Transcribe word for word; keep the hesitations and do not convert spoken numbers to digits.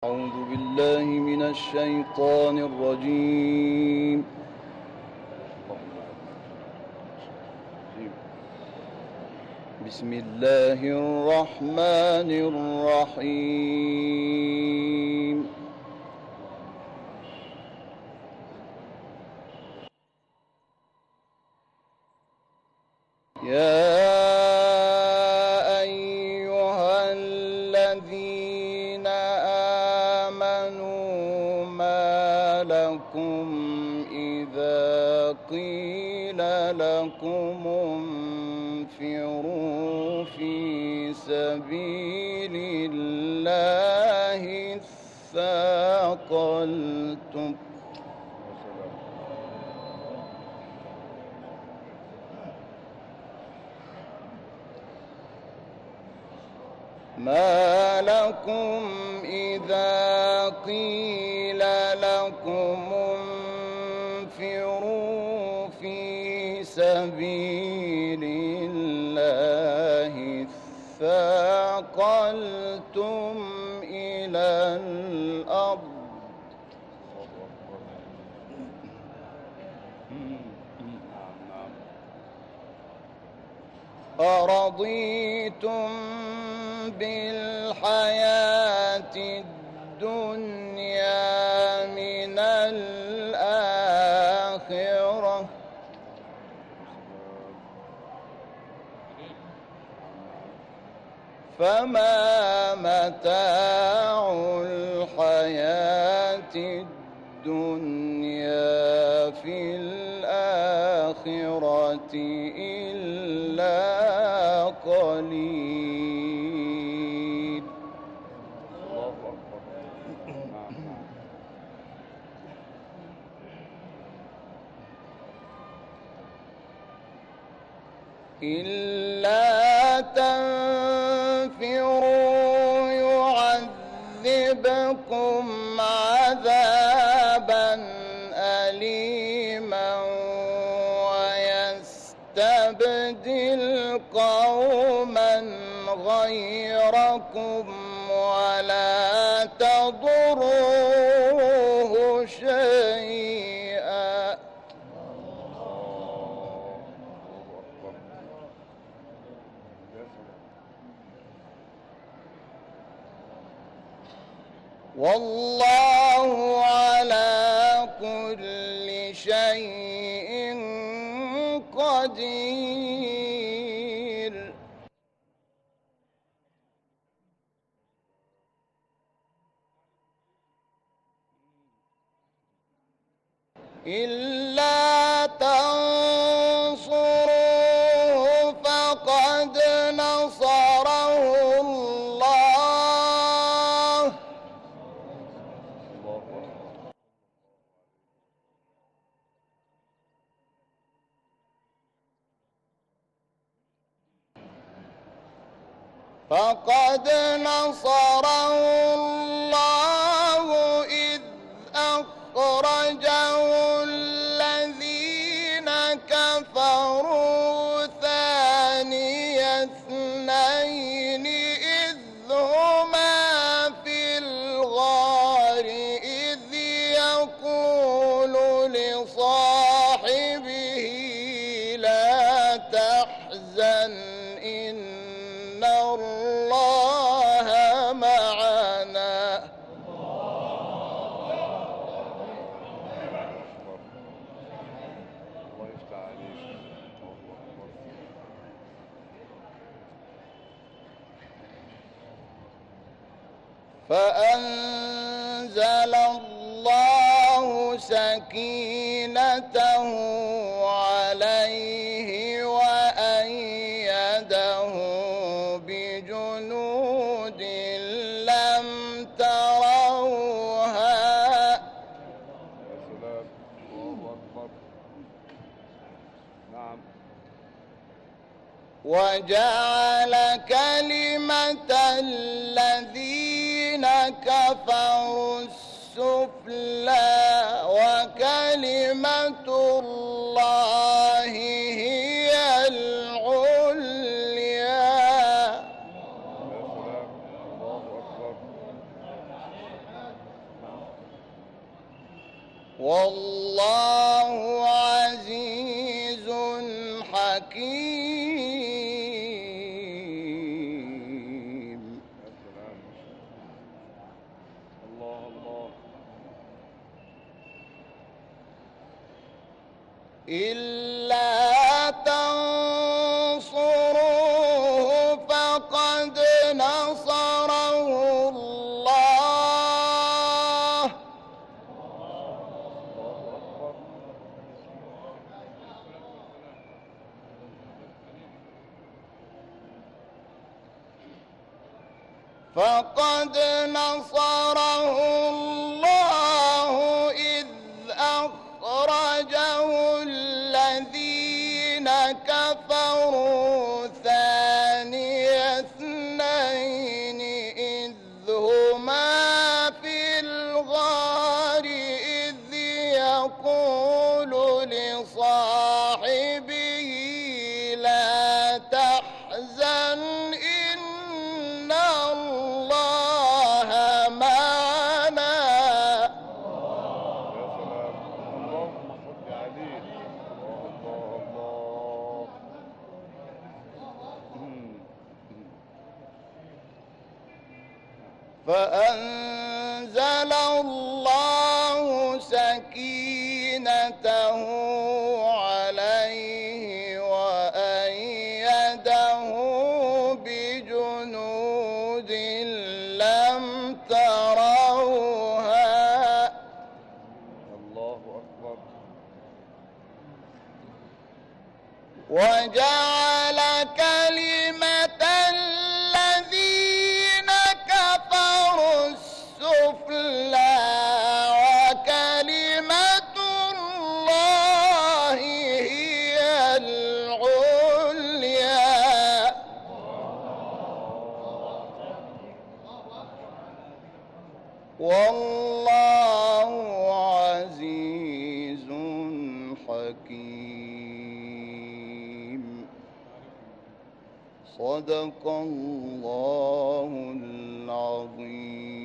أعوذ بالله من الشيطان الرجيم. بسم الله الرحمن الرحيم. يا أيها الذين آمنوا ما لكم إذا قيل لكم انفروا في سبيل الله اثاقلتم ما لكم إذا قيل لكم انفروا في سبيل الله اثاقلتم إلى الأرض أرضيتم بالحياة الدنيا من الآخرة فما متاع الحياة الدنيا في الآخرة إلا قليل. إلا تنفروا يعذبكم عذابا أليما ويستبدل قوما غيركم ولا تضروه شيئا والله على كل شيء قدير. إلا تنصروه فقد نصره الله فقد نصره الله إذ أخرجه الذين كفروا ثاني اثنين إذ هما في الغار إذ يقول لصاحبه لا تحزن إن الله معنا فأنزل الله سكينته عليه وأيده بجنود لم تروها وجعل كلمة الذين كفروا السفلى وكلمة الله هي العليا والله عزيز حكيم. الله الله. إلا تنصروه فقد نصره الله. فقد نصره الله إذ أخرجه الذين كفروا ثاني اثنين إذ هما في الغار إذ يقول لصاحبه لا تحزن إن الله معنا. اللهم صل عليه. الله الله. فأنزل الله سكينته عليه وأيده بجنود لم تروها. الله أكبر. وجعل كلمة الذين كفروا السفلى وكلمة الله هي العليا. والله عزيز حكيم. صدق الله العظيم.